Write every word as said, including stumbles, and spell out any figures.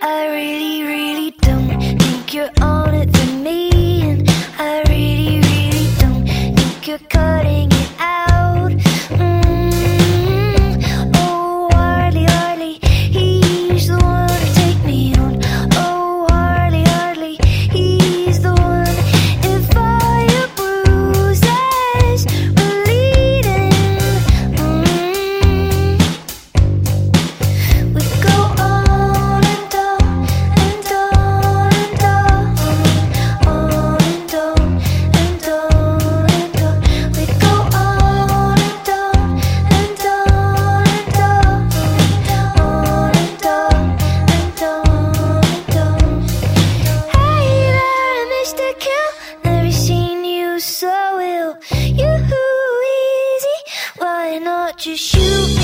I really, really don't think you're on it for me, and I really, really don't think you're cutting it out. Mm, oh, hardly, hardly, he's the one to take me on. Oh, hardly, hardly, he's the one. If all your bruises were leading, mm, we go on and on and on and on, on and on and on and on. We go on and on and on and on, on and on and on and on. Hey there, Mister Kill, never seen you so ill. You easy, why not just shoot?